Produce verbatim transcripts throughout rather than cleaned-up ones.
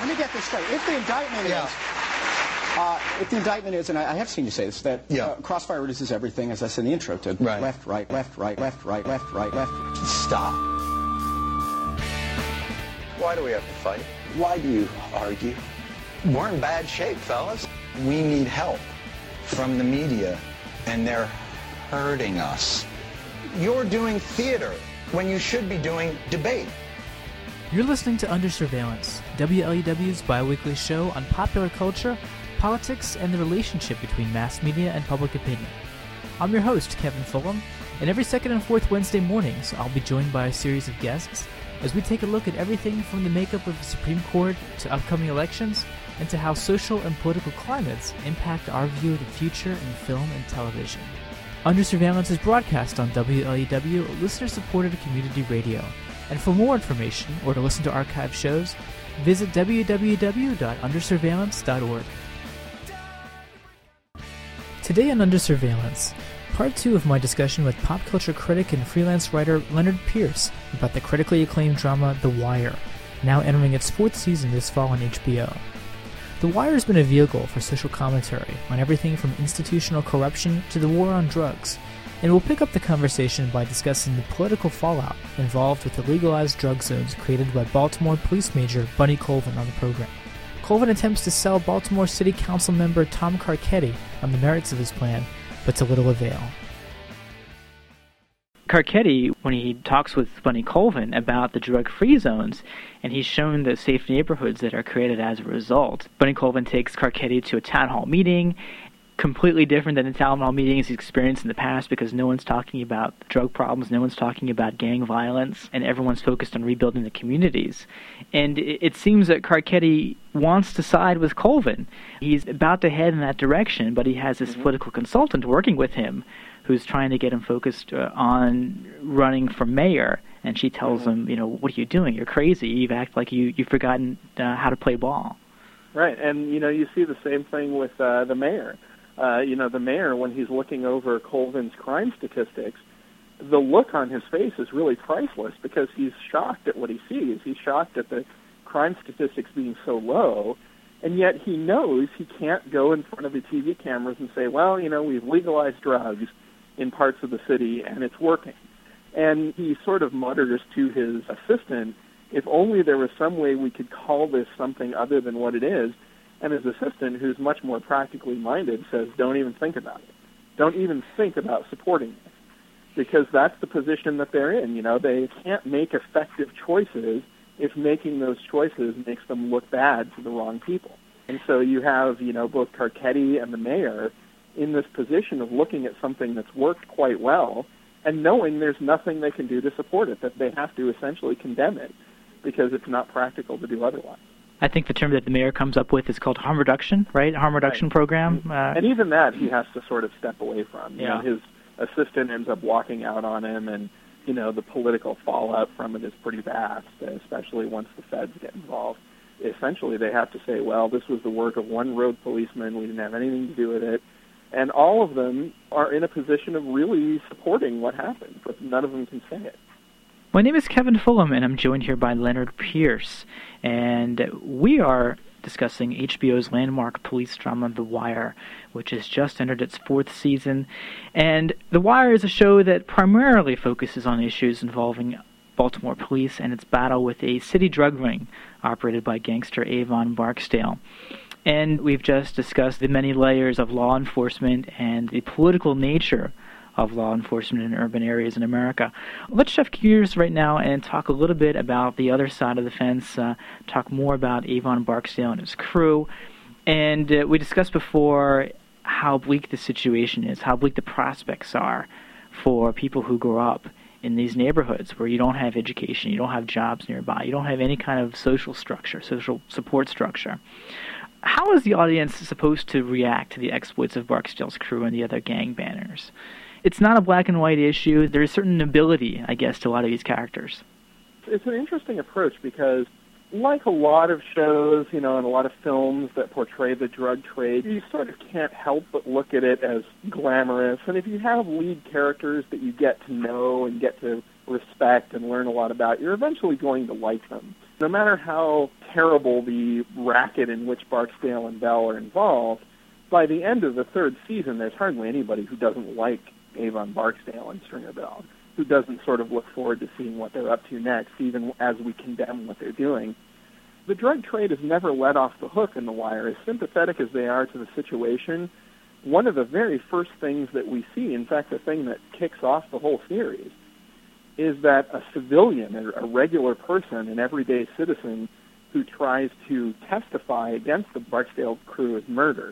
let me get this straight. If the indictment yeah. is, uh, if the indictment is, and I, I have seen you say this, that yeah. uh, Crossfire reduces everything, as I said in the intro, to right. left, right, left, right, left, right, left, right, left. Stop. Why do we have to fight? Why do you argue? We're in bad shape, fellas. We need help from the media, and they're hurting us. You're doing theater when you should be doing debate. You're listening to Under Surveillance, W L E W's biweekly show on popular culture, politics, and the relationship between mass media and public opinion. I'm your host, Kevin Fulham, and every second and fourth Wednesday mornings, I'll be joined by a series of guests as we take a look at everything from the makeup of the Supreme Court to upcoming elections and to how social and political climates impact our view of the future in film and television. Under Surveillance is broadcast on W L E W, listener-supported community radio. And for more information or to listen to archive shows, visit w w w dot under surveillance dot org. Today on Under Surveillance, part two of my discussion with pop culture critic and freelance writer Leonard Pierce about the critically acclaimed drama The Wire, now entering its fourth season this fall on H B O. The Wire has been a vehicle for social commentary on everything from institutional corruption to the war on drugs, and we'll pick up the conversation by discussing the political fallout involved with the legalized drug zones created by Baltimore Police Major Bunny Colvin on the program. Colvin attempts to sell Baltimore City Council member Tom Carcetti on the merits of his plan, but to little avail. Carcetti, when he talks with Bunny Colvin about the drug-free zones, and he's shown the safe neighborhoods that are created as a result, Bunny Colvin takes Carcetti to a town hall meeting, completely different than the town hall meetings he's experienced in the past because no one's talking about drug problems, no one's talking about gang violence, and everyone's focused on rebuilding the communities. And it, it seems that Carcetti wants to side with Colvin. He's about to head in that direction, but he has this mm-hmm. political consultant working with him who's trying to get him focused uh, on running for mayor. And she tells mm-hmm. him, you know, what are you doing? You're crazy. You act like you, you've forgotten uh, how to play ball. Right, and, you know, you see the same thing with uh, the mayor. Uh, you know, the mayor, when he's looking over Colvin's crime statistics, the look on his face is really priceless because he's shocked at what he sees. He's shocked at the crime statistics being so low, and yet he knows he can't go in front of the T V cameras and say, well, you know, we've legalized drugs in parts of the city and it's working. And he sort of mutters to his assistant, if only there was some way we could call this something other than what it is. And his assistant, who's much more practically minded, says, don't even think about it. Don't even think about supporting this. Because that's the position that they're in. You know, they can't make effective choices if making those choices makes them look bad to the wrong people. And so you have, you know, both Carcetti and the mayor in this position of looking at something that's worked quite well and knowing there's nothing they can do to support it, that they have to essentially condemn it because it's not practical to do otherwise. I think the term that the mayor comes up with is called harm reduction, right? Harm reduction right. program. Uh, and even that he has to sort of step away from. You yeah. know, his assistant ends up walking out on him, and, you know, the political fallout from it is pretty vast, especially once the feds get involved. Essentially, they have to say, well, this was the work of one road policeman. We didn't have anything to do with it. And all of them are in a position of really supporting what happened, but none of them can say it. My name is Kevin Fulham, and I'm joined here by Leonard Pierce, and we are discussing H B O's landmark police drama, The Wire, which has just entered its fourth season. And The Wire is a show that primarily focuses on issues involving Baltimore police and its battle with a city drug ring operated by gangster Avon Barksdale. And we've just discussed the many layers of law enforcement and the political nature of law enforcement in urban areas in America. Let's shift gears right now and talk a little bit about the other side of the fence, uh, talk more about Avon Barksdale and his crew. And uh, we discussed before how bleak the situation is, how bleak the prospects are for people who grow up in these neighborhoods where you don't have education, you don't have jobs nearby, you don't have any kind of social structure, social support structure. How is the audience supposed to react to the exploits of Barksdale's crew and the other gang banners? It's not a black and white issue. There's a certain nobility, I guess, to a lot of these characters. It's an interesting approach because, like a lot of shows, you know, and a lot of films that portray the drug trade, you sort of can't help but look at it as glamorous. And if you have lead characters that you get to know and get to respect and learn a lot about, you're eventually going to like them. No matter how terrible the racket in which Barksdale and Bell are involved, by the end of the third season, there's hardly anybody who doesn't like Avon Barksdale and Stringer Bell, who doesn't sort of look forward to seeing what they're up to next, even as we condemn what they're doing. The drug trade is never let off the hook in The Wire. As sympathetic as they are to the situation, one of the very first things that we see, in fact, the thing that kicks off the whole series, is that a civilian, a regular person, an everyday citizen who tries to testify against the Barksdale crew is murdered.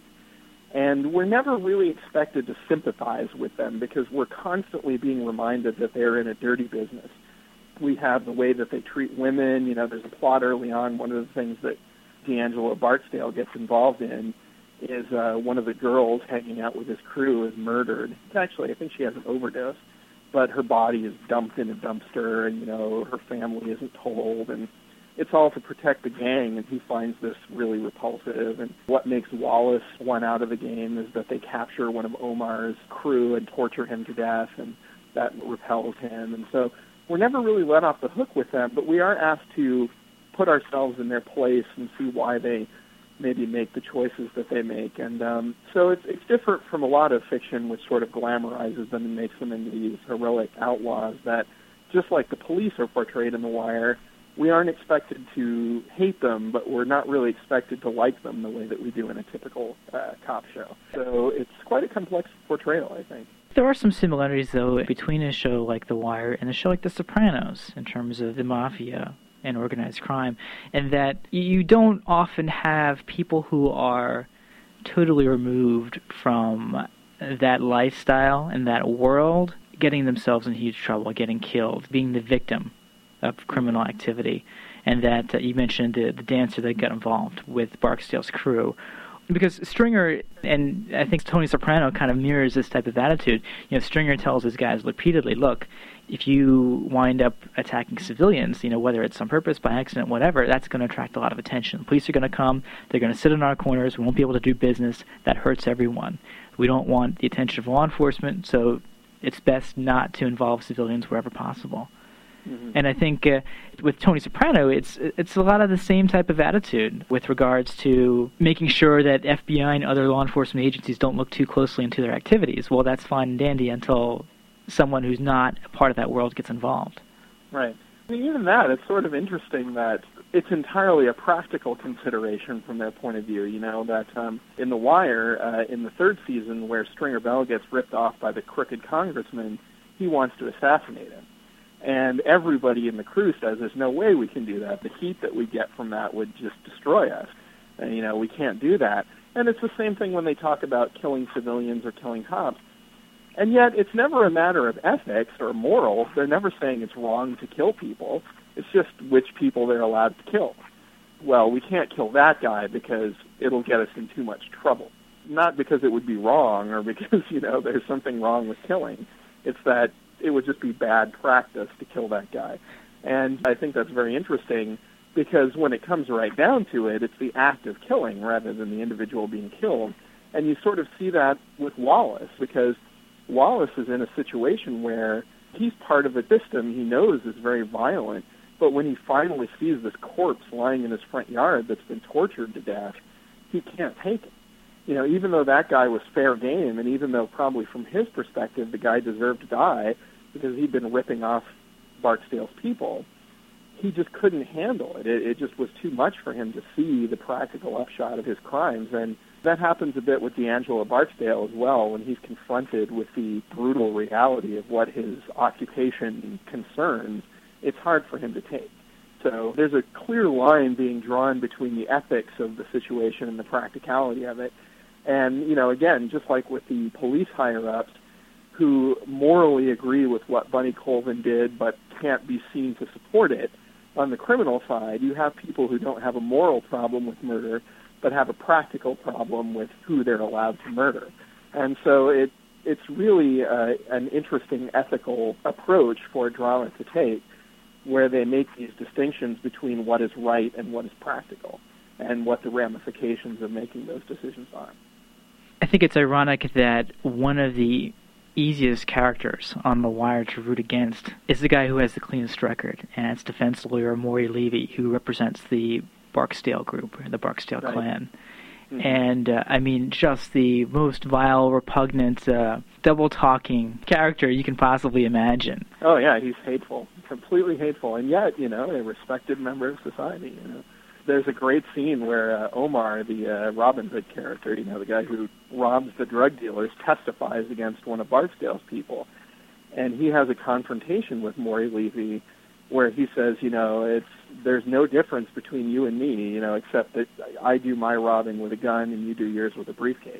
And we're never really expected to sympathize with them because we're constantly being reminded that they're in a dirty business. We have the way that they treat women. You know, there's a plot early on. One of the things that D'Angelo Barksdale gets involved in is uh, one of the girls hanging out with his crew is murdered. Actually, I think she has an overdose, but her body is dumped in a dumpster, and, you know, her family isn't told, and it's all to protect the gang, and he finds this really repulsive. And what makes Wallace one out of the game is that they capture one of Omar's crew and torture him to death, and that repels him. And so we're never really let off the hook with them, but we are asked to put ourselves in their place and see why they maybe make the choices that they make. And um, so it's, it's different from a lot of fiction which sort of glamorizes them and makes them into these heroic outlaws that, just like the police are portrayed in The Wire, we aren't expected to hate them, but we're not really expected to like them the way that we do in a typical uh, cop show. So it's quite a complex portrayal, I think. There are some similarities, though, between a show like The Wire and a show like The Sopranos in terms of the mafia and organized crime, and that you don't often have people who are totally removed from that lifestyle and that world getting themselves in huge trouble, getting killed, being the victim of criminal activity. And that uh, you mentioned the, the dancer that got involved with Barksdale's crew. Because Stringer, and I think Tony Soprano kind of mirrors this type of attitude. You know, Stringer tells his guys repeatedly, look, if you wind up attacking civilians, you know, whether it's on purpose, by accident, whatever, that's going to attract a lot of attention. The police are going to come, they're going to sit in our corners, we won't be able to do business, that hurts everyone. We don't want the attention of law enforcement, so it's best not to involve civilians wherever possible. Mm-hmm. And I think uh, with Tony Soprano, it's it's a lot of the same type of attitude with regards to making sure that F B I and other law enforcement agencies don't look too closely into their activities. Well, that's fine and dandy until someone who's not a part of that world gets involved. Right. I mean, even that, it's sort of interesting that it's entirely a practical consideration from their point of view. You know, that um, in The Wire, uh, in the third season, where Stringer Bell gets ripped off by the crooked congressman, he wants to assassinate him. And everybody in the crew says, there's no way we can do that. The heat that we get from that would just destroy us. And, you know, we can't do that. And it's the same thing when they talk about killing civilians or killing cops. And yet it's never a matter of ethics or morals. They're never saying it's wrong to kill people. It's just which people they're allowed to kill. Well, we can't kill that guy because it'll get us in too much trouble. Not because it would be wrong or because, you know, there's something wrong with killing. It's that it would just be bad practice to kill that guy. And I think that's very interesting because when it comes right down to it, it's the act of killing rather than the individual being killed. And you sort of see that with Wallace because Wallace is in a situation where he's part of a system he knows is very violent, but when he finally sees this corpse lying in his front yard that's been tortured to death, he can't take it. You know, even though that guy was fair game, and even though probably from his perspective the guy deserved to die because he'd been ripping off Barksdale's people, he just couldn't handle it. It, it just was too much for him to see the practical upshot of his crimes. And that happens a bit with D'Angelo Barksdale as well when he's confronted with the brutal reality of what his occupation concerns. It's hard for him to take. So there's a clear line being drawn between the ethics of the situation and the practicality of it. And, you know, again, just like with the police higher-ups who morally agree with what Bunny Colvin did but can't be seen to support it, on the criminal side, you have people who don't have a moral problem with murder but have a practical problem with who they're allowed to murder. And so it it's really uh, an interesting ethical approach for drama to take where they make these distinctions between what is right and what is practical and what the ramifications of making those decisions are. I think it's ironic that one of the easiest characters on The Wire to root against is the guy who has the cleanest record, and it's defense lawyer Maury Levy, who represents the Barksdale group, the Barksdale right. clan. Mm-hmm. And, uh, I mean, just the most vile, repugnant, uh, double-talking character you can possibly imagine. Oh, yeah, he's hateful, completely hateful, and yet, you know, a respected member of society, you know. There's a great scene where uh, Omar, the uh, Robin Hood character, you know, the guy who robs the drug dealers, testifies against one of Barksdale's people. And he has a confrontation with Maury Levy where he says, you know, it's there's no difference between you and me, you know, except that I do my robbing with a gun and you do yours with a briefcase.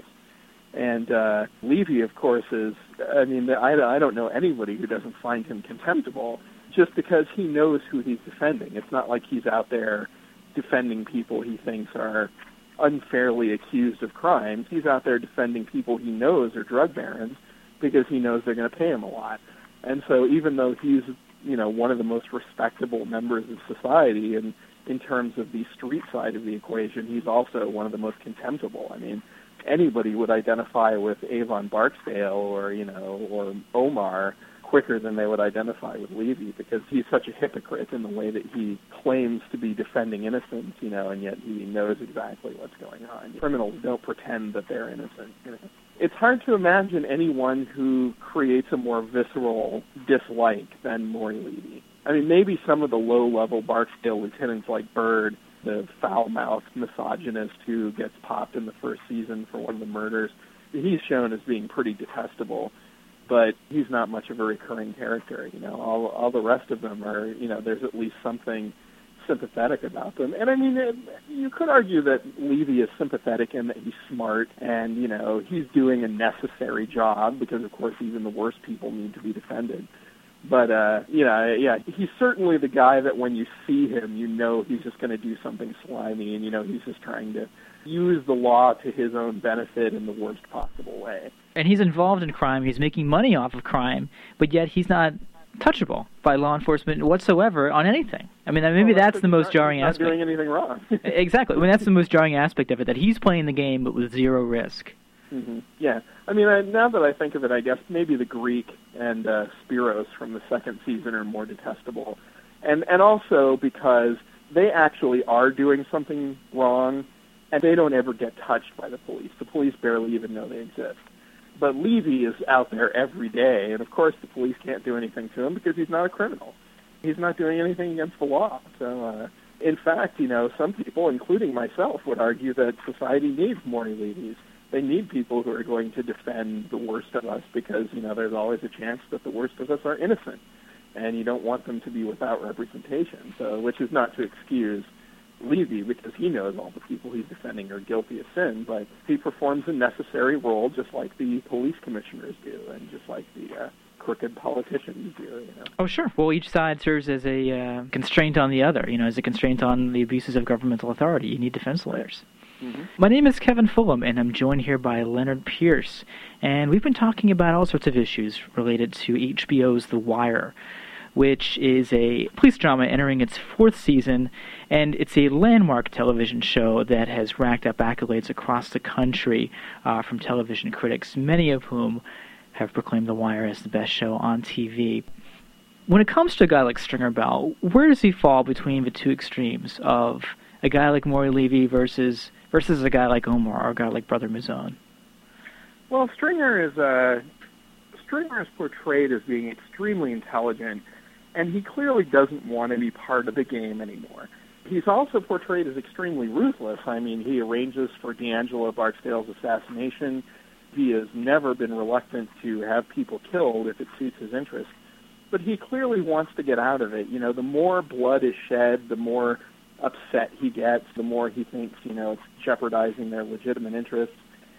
And uh, Levy, of course, is, I mean, I, I don't know anybody who doesn't find him contemptible just because he knows who he's defending. It's not like he's out there defending people he thinks are unfairly accused of crimes. He's out there defending people he knows are drug barons because he knows they're going to pay him a lot. And so even though he's, you know, one of the most respectable members of society and in terms of the street side of the equation, he's also one of the most contemptible. I mean, anybody would identify with Avon Barksdale or, you know, or Omar quicker than they would identify with Levy because he's such a hypocrite in the way that he claims to be defending innocence, you know, and yet he knows exactly what's going on. Criminals don't pretend that they're innocent, you know. It's hard to imagine anyone who creates a more visceral dislike than Maury Levy. I mean, maybe some of the low-level Barksdale lieutenants like Bird, the foul-mouthed misogynist who gets popped in the first season for one of the murders, he's shown as being pretty detestable. But he's not much of a recurring character, you know. All all the rest of them are, you know, there's at least something sympathetic about them. And I mean, it, you could argue that Levy is sympathetic in that he's smart and, you know, he's doing a necessary job because, of course, even the worst people need to be defended. But, uh, you know, yeah, he's certainly the guy that when you see him, you know he's just going to do something slimy and, you know, he's just trying to use the law to his own benefit in the worst possible way. And he's involved in crime, he's making money off of crime, but yet he's not touchable by law enforcement whatsoever on anything. I mean, maybe well, that's the most not, jarring not aspect. Not doing anything wrong. Exactly. I mean, that's the most jarring aspect of it, that he's playing the game but with zero risk. Mm-hmm. Yeah. I mean, I, now that I think of it, I guess maybe the Greek and uh, Spiros from the second season are more detestable. And, and also because they actually are doing something wrong, and they don't ever get touched by the police. The police barely even know they exist. But Levy is out there every day, and of course the police can't do anything to him because he's not a criminal. He's not doing anything against the law. So, uh, in fact, you know, some people, including myself, would argue that society needs Maury Levys. They need people who are going to defend the worst of us because, you know, there's always a chance that the worst of us are innocent, and you don't want them to be without representation. So, which is not to excuse Levy because he knows all the people he's defending are guilty of sin, but he performs a necessary role just like the police commissioners do and just like the uh, crooked politicians do, you know. Oh, sure. Well, each side serves as a uh, constraint on the other, you know, as a constraint on the abuses of governmental authority. You need defense lawyers. Mm-hmm. My name is Kevin Fulham, and I'm joined here by Leonard Pierce, and we've been talking about all sorts of issues related to H B O's The Wire, which is a police drama entering its fourth season, and it's a landmark television show that has racked up accolades across the country uh, from television critics, many of whom have proclaimed The Wire as the best show on T V. When it comes to a guy like Stringer Bell, where does he fall between the two extremes of a guy like Maury Levy versus versus a guy like Omar or a guy like Brother Mouzone? Well, Stringer is uh, Stringer is portrayed as being extremely intelligent, and he clearly doesn't want to be part of the game anymore. He's also portrayed as extremely ruthless. I mean, he arranges for D'Angelo Barksdale's assassination. He has never been reluctant to have people killed if it suits his interest. But he clearly wants to get out of it. You know, the more blood is shed, the more upset he gets, the more he thinks, you know, it's jeopardizing their legitimate interests.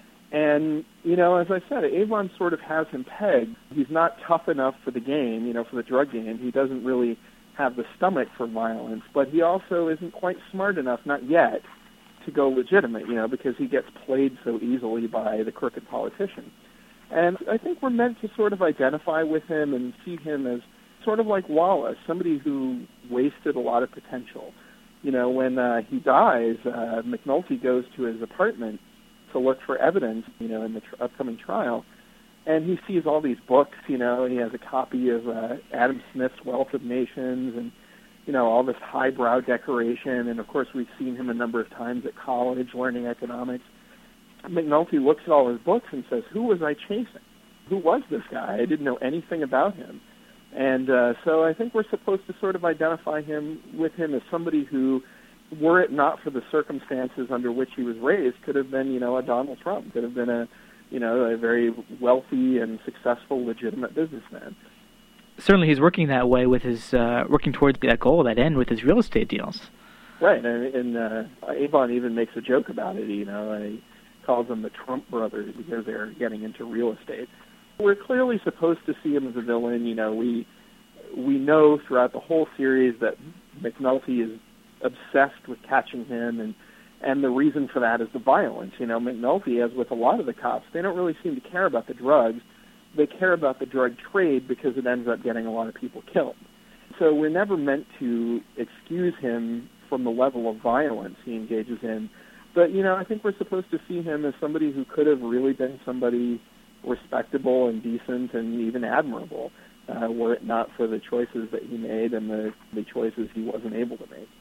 And, you know, as I said, Avon sort of has him pegged. He's not tough enough for the game, you know, for the drug game. He doesn't really have the stomach for violence, but he also isn't quite smart enough, not yet, to go legitimate, you know, because he gets played so easily by the crooked politician. And I think we're meant to sort of identify with him and see him as sort of like Wallace, somebody who wasted a lot of potential. You know, when uh, he dies, uh, McNulty goes to his apartment to look for evidence, you know, in the tr- upcoming trial, and he sees all these books, you know, and he has a copy of uh, Adam Smith's Wealth of Nations and, you know, all this highbrow decoration. And, of course, we've seen him a number of times at college learning economics. McNulty looks at all his books and says, who was I chasing? Who was this guy? I didn't know anything about him. And uh, so I think we're supposed to sort of identify him with him as somebody who, were it not for the circumstances under which he was raised, could have been, you know, a Donald Trump, could have been a, you know, a very wealthy and successful, legitimate businessman. Certainly he's working that way with his, uh, working towards that goal, that end with his real estate deals. Right, and, and uh, Avon even makes a joke about it, you know, and he calls them the Trump brothers because they're getting into real estate. We're clearly supposed to see him as a villain. You know, we we know throughout the whole series that McNulty is obsessed with catching him, and and the reason for that is the violence. You know, McNulty, as with a lot of the cops, they don't really seem to care about the drugs. They care about the drug trade because it ends up getting a lot of people killed. So we're never meant to excuse him from the level of violence he engages in. But, you know, I think we're supposed to see him as somebody who could have really been somebody respectable and decent and even admirable, uh, were it not for the choices that he made and the, the choices he wasn't able to make.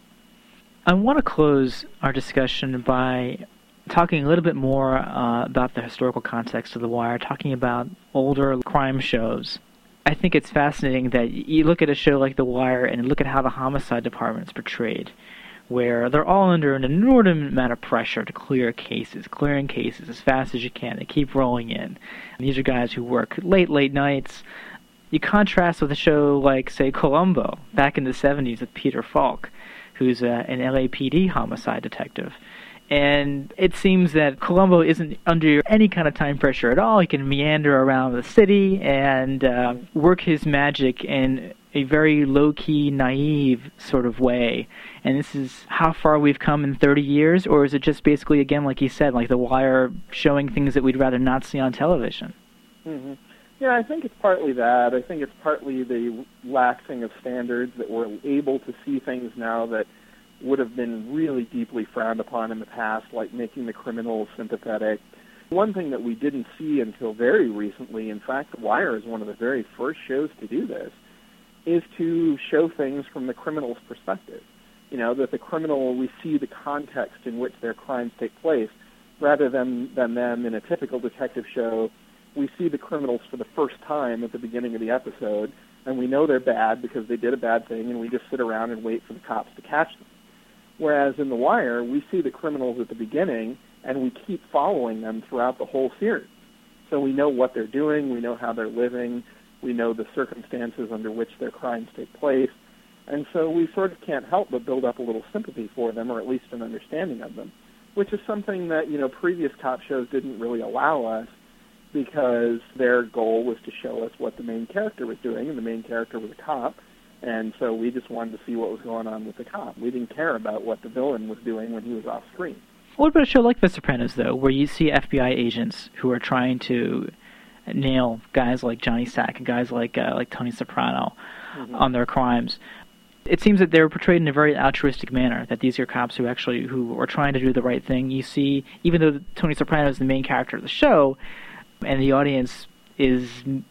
I want to close our discussion by talking a little bit more uh, about the historical context of The Wire, talking about older crime shows. I think it's fascinating that you look at a show like The Wire and look at how the homicide department is portrayed, where they're all under an inordinate amount of pressure to clear cases, clearing cases as fast as you can. They keep rolling in. And these are guys who work late, late nights. You contrast with a show like, say, Columbo, back in the seventies with Peter Falk, who's uh, an L A P D homicide detective. And it seems that Columbo isn't under any kind of time pressure at all. He can meander around the city and uh, work his magic in a very low-key, naive sort of way. And this is how far we've come in thirty years, or is it just basically, again, like you said, like The Wire showing things that we'd rather not see on television? Mm-hmm. Yeah, I think it's partly that. I think it's partly the laxing of standards, that we're able to see things now that would have been really deeply frowned upon in the past, like making the criminals sympathetic. One thing that we didn't see until very recently, in fact, The Wire is one of the very first shows to do this, is to show things from the criminal's perspective. You know, that the criminal, we see the context in which their crimes take place, rather than, than them in a typical detective show. We see the criminals for the first time at the beginning of the episode, and we know they're bad because they did a bad thing, and we just sit around and wait for the cops to catch them. Whereas in The Wire, we see the criminals at the beginning, and we keep following them throughout the whole series. So we know what they're doing, we know how they're living, we know the circumstances under which their crimes take place, and so we sort of can't help but build up a little sympathy for them, or at least an understanding of them, which is something that, you know, previous cop shows didn't really allow us, because their goal was to show us what the main character was doing, and the main character was a cop. And so we just wanted to see what was going on with the cop. We didn't care about what the villain was doing when he was off screen. What about a show like The Sopranos, though, where you see F B I agents who are trying to nail guys like Johnny Sack and guys like uh, like Tony Soprano mm-hmm. on their crimes? It seems that they're portrayed in a very altruistic manner, that these are cops who actually who are trying to do the right thing. You see, even though Tony Soprano is the main character of the show, and the audience is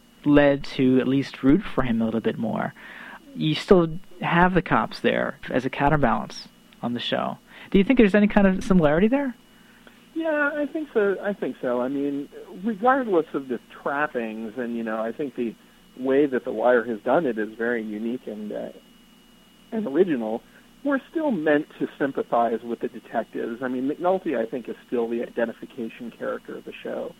led to at least root for him a little bit more, you still have the cops there as a counterbalance on the show. Do you think there's any kind of similarity there? Yeah, I think so. I think so. I mean, regardless of the trappings, and you know, I think the way that The Wire has done it is very unique and uh, and original. We're still meant to sympathize with the detectives. I mean, McNulty, I think, is still the identification character of the show.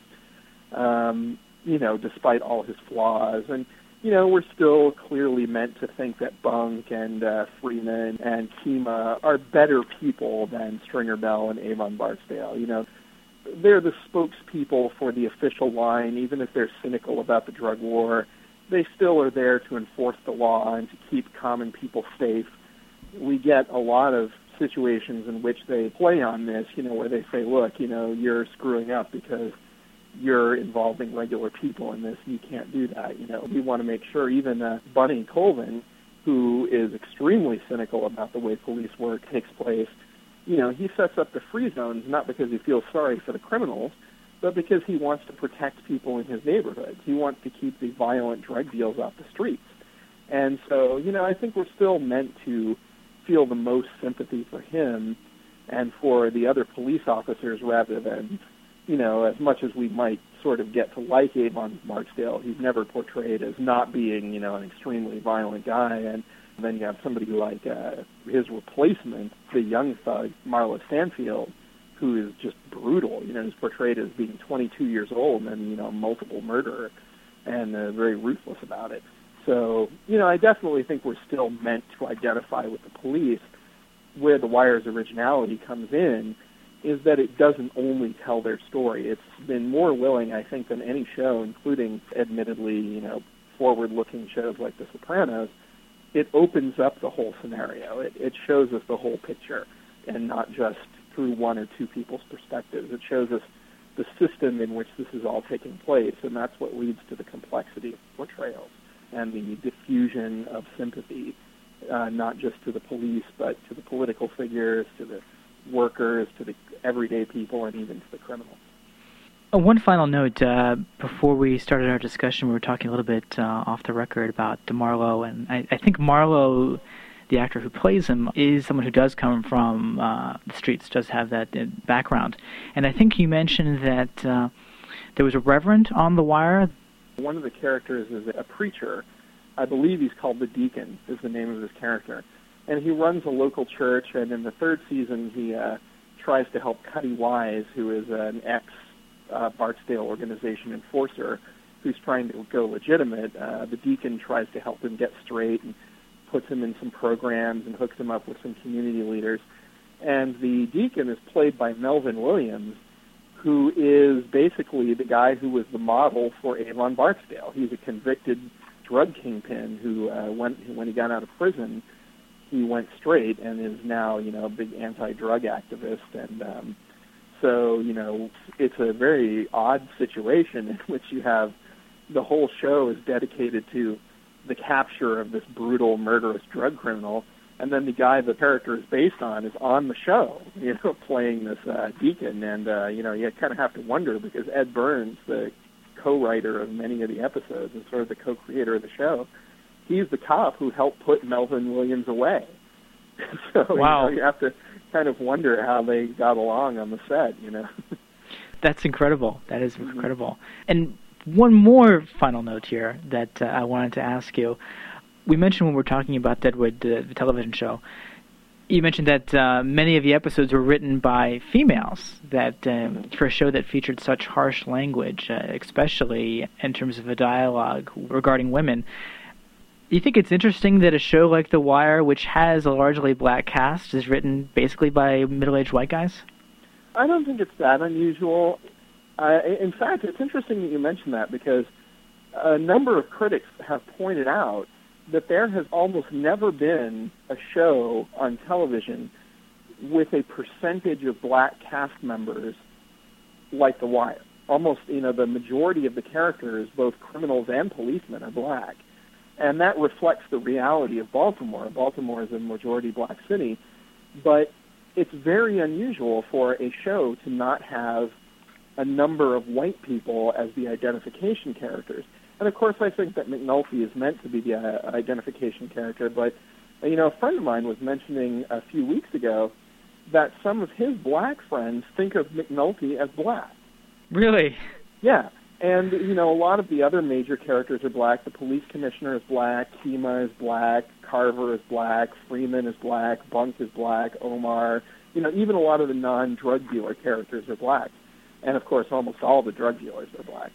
Um, you know, despite all his flaws, and you know, we're still clearly meant to think that Bunk and uh, Freeman and Kima are better people than Stringer Bell and Avon Barksdale. You know, they're the spokespeople for the official line. Even if they're cynical about the drug war, they still are there to enforce the law and to keep common people safe. We get a lot of situations in which they play on this, you know, where they say, look, you know, you're screwing up because you're involving regular people in this, and you can't do that. You know, we want to make sure even uh, Bunny Colvin, who is extremely cynical about the way police work takes place, you know, he sets up the free zones not because he feels sorry for the criminals, but because he wants to protect people in his neighborhood. He wants to keep the violent drug deals off the streets. And so, you know, I think we're still meant to feel the most sympathy for him and for the other police officers rather than, you know, as much as we might sort of get to like Avon Barksdale, he's never portrayed as not being, you know, an extremely violent guy. And then you have somebody like uh, his replacement, the young thug, Marla Stanfield, who is just brutal. You know, he's portrayed as being twenty-two years old and, you know, a multiple murderer and uh, very ruthless about it. So, you know, I definitely think we're still meant to identify with the police. Where The Wire's originality comes in is that it doesn't only tell their story. It's been more willing, I think, than any show, including, admittedly, you know, forward-looking shows like The Sopranos. It opens up the whole scenario. It, it shows us the whole picture and not just through one or two people's perspectives. It shows us the system in which this is all taking place, and that's what leads to the complexity of portrayals and the diffusion of sympathy, uh, not just to the police, but to the political figures, to the workers, to the everyday people, and even to the criminals. Uh, one final note, uh, before we started our discussion, we were talking a little bit uh, off the record about Marlowe, and I, I think Marlowe, the actor who plays him, is someone who does come from uh, the streets, does have that uh, background. And I think you mentioned that uh, there was a reverend on The Wire. One of the characters is a preacher. I believe he's called the Deacon, is the name of his character. And he runs a local church, and in the third season he uh, tries to help Cuddy Wise, who is an ex-Barksdale uh, organization enforcer who's trying to go legitimate. Uh, the Deacon tries to help him get straight and puts him in some programs and hooks him up with some community leaders. And the Deacon is played by Melvin Williams, who is basically the guy who was the model for Avon Barksdale. He's a convicted drug kingpin who, uh, went, when he got out of prison, he went straight and is now, you know, a big anti-drug activist. And um, so, you know, it's a very odd situation in which you have the whole show is dedicated to the capture of this brutal, murderous drug criminal, and then the guy the character is based on is on the show, you know, playing this uh, Deacon. And, uh, you know, you kind of have to wonder because Ed Burns, the co-writer of many of the episodes and sort of the co-creator of the show, he's the cop who helped put Melvin Williams away. So wow. you know, you have to kind of wonder how they got along on the set, you know. That's incredible. That is mm-hmm. incredible. And one more final note here that uh, I wanted to ask you. We mentioned when we were talking about Deadwood, uh, the television show, you mentioned that uh, many of the episodes were written by females, that um, for a show that featured such harsh language, uh, especially in terms of a dialogue regarding women. Do you think it's interesting that a show like The Wire, which has a largely black cast, is written basically by middle-aged white guys? I don't think it's that unusual. Uh, in fact, it's interesting that you mention that because a number of critics have pointed out that there has almost never been a show on television with a percentage of black cast members like The Wire. Almost, you know, the majority of the characters, both criminals and policemen, are black. And that reflects the reality of Baltimore. Baltimore is a majority black city, but it's very unusual for a show to not have a number of white people as the identification characters. And, of course, I think that McNulty is meant to be the uh, identification character, but, you know, a friend of mine was mentioning a few weeks ago that some of his black friends think of McNulty as black. Really? Yeah. And, you know, a lot of the other major characters are black. The police commissioner is black, Kima is black, Carver is black, Freeman is black, Bunk is black, Omar. You know, even a lot of the non-drug dealer characters are black. And, of course, almost all the drug dealers are black.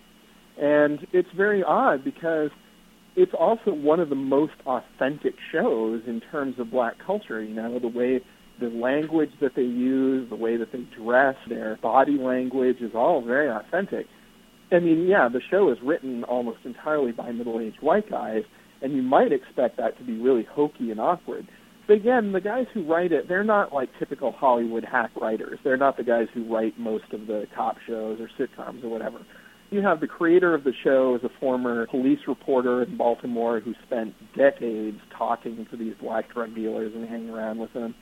And it's very odd because it's also one of the most authentic shows in terms of black culture. You know, the way, the language that they use, the way that they dress, their body language is all very authentic. I mean, yeah, the show is written almost entirely by middle-aged white guys, and you might expect that to be really hokey and awkward. But again, the guys who write it, they're not like typical Hollywood hack writers. They're not the guys who write most of the cop shows or sitcoms or whatever. You have the creator of the show as a former police reporter in Baltimore who spent decades talking to these black drug dealers and hanging around with them.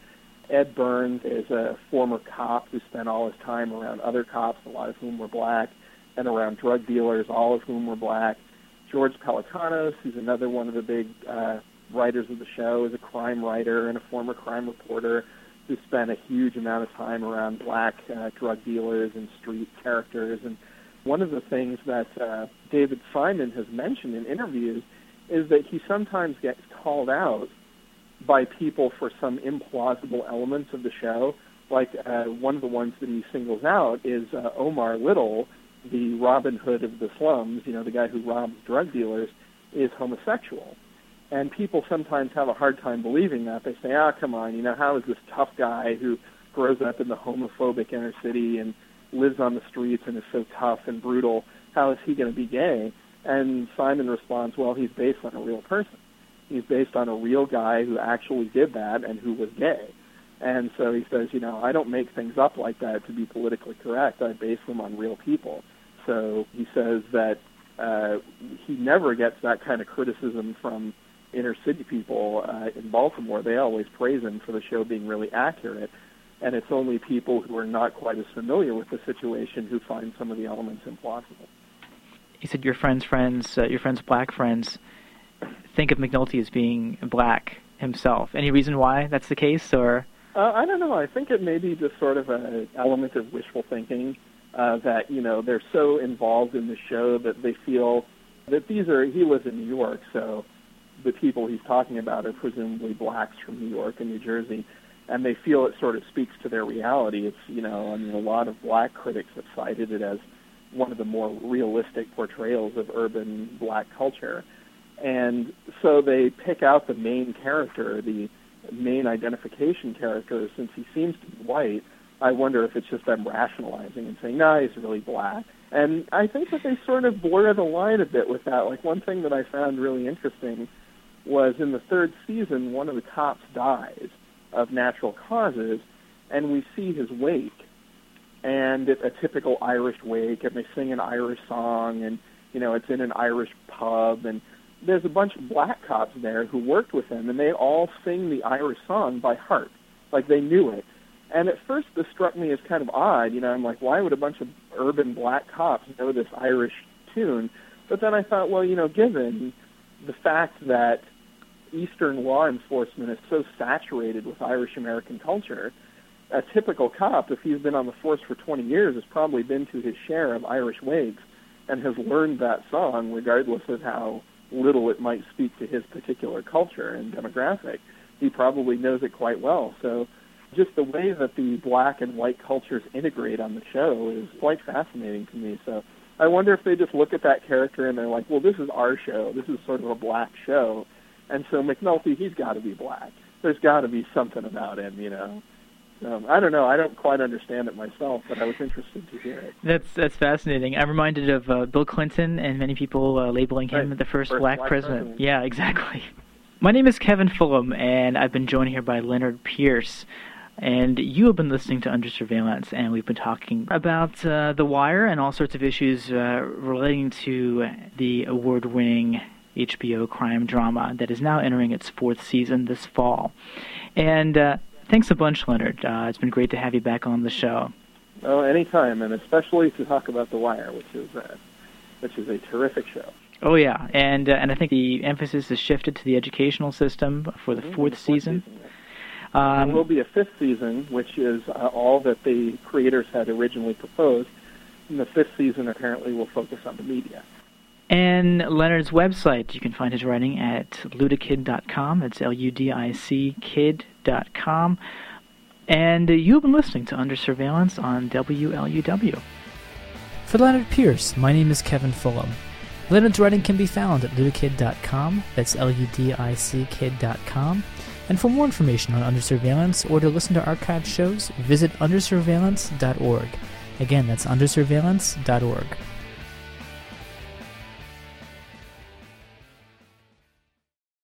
Ed Burns is a former cop who spent all his time around other cops, a lot of whom were black, and around drug dealers, all of whom were black. George Pelecanos, who's another one of the big uh, writers of the show, is a crime writer and a former crime reporter who spent a huge amount of time around black uh, drug dealers and street characters. And one of the things that uh, David Simon has mentioned in interviews is that he sometimes gets called out by people for some implausible elements of the show. Like uh, one of the ones that he singles out is uh, Omar Little, the Robin Hood of the slums, you know, the guy who robs drug dealers, is homosexual. And people sometimes have a hard time believing that. They say, ah, come on, you know, how is this tough guy who grows up in the homophobic inner city and lives on the streets and is so tough and brutal, how is he going to be gay? And Simon responds, well, he's based on a real person. He's based on a real guy who actually did that and who was gay. And so he says, you know, I don't make things up like that to be politically correct. I base them on real people. So he says that uh, he never gets that kind of criticism from inner city people uh, in Baltimore. They always praise him for the show being really accurate. And it's only people who are not quite as familiar with the situation who find some of the elements implausible. You said your friends' friends, uh, your friends' black friends, think of McNulty as being black himself. Any reason why that's the case, or? Uh, I don't know. I think it may be just sort of an element of wishful thinking uh, that, you know, they're so involved in the show that they feel that these are, he lives in New York, so the people he's talking about are presumably blacks from New York and New Jersey, and they feel it sort of speaks to their reality. It's, you know, I mean, a lot of black critics have cited it as one of the more realistic portrayals of urban black culture. And so they pick out the main character, the main identification character. Since he seems to be white, I wonder if it's just them rationalizing and saying, no, he's really black. And I think that they sort of blur the line a bit with that. Like, one thing that I found really interesting was in the third season, one of the cops dies of natural causes, and we see his wake. And it's a typical Irish wake, and they sing an Irish song, and, you know, it's in an Irish pub, and there's a bunch of black cops there who worked with him, and they all sing the Irish song by heart. Like, they knew it. And at first this struck me as kind of odd. You know, I'm like, why would a bunch of urban black cops know this Irish tune? But then I thought, well, you know, given the fact that Eastern law enforcement is so saturated with Irish-American culture, a typical cop, if he's been on the force for twenty years, has probably been to his share of Irish wakes and has learned that song regardless of how little it might speak to his particular culture and demographic. He probably knows it quite well. So just the way that the black and white cultures integrate on the show is quite fascinating to me. So I wonder if they just look at that character and they're like, well, this is our show. This is sort of a black show. And so McNulty, he's got to be black. There's got to be something about him, you know. Um, I don't know. I don't quite understand it myself, but I was interested to hear it. That's that's fascinating. I'm reminded of uh, Bill Clinton and many people uh, labeling him right. the first, first black, black president. president. Yeah, exactly. My name is Kevin Fulham, and I've been joined here by Leonard Pierce. And you have been listening to Under Surveillance, and we've been talking about uh, The Wire and all sorts of issues uh, relating to the award-winning H B O crime drama that is now entering its fourth season this fall. And uh, thanks a bunch, Leonard. Uh, it's been great to have you back on the show. Oh, anytime, and especially to talk about The Wire, which is uh, which is a terrific show. Oh, yeah, and uh, and I think the emphasis has shifted to the educational system for the Mm-hmm. fourth, the fourth season. season yes. Um, There will be a fifth season, which is uh, all that the creators had originally proposed. And the fifth season apparently will focus on the media. And Leonard's website, you can find his writing at ludicid dot com. It's L U D I C kid dot com. And uh, you've been listening to Under Surveillance on W L U W. For Leonard Pierce, my name is Kevin Fulham. Leonard's writing can be found at ludicid dot com. That's L U D I C kid dot com. And for more information on Under Surveillance or to listen to archived shows, visit under surveillance dot org. Again, that's under surveillance dot org.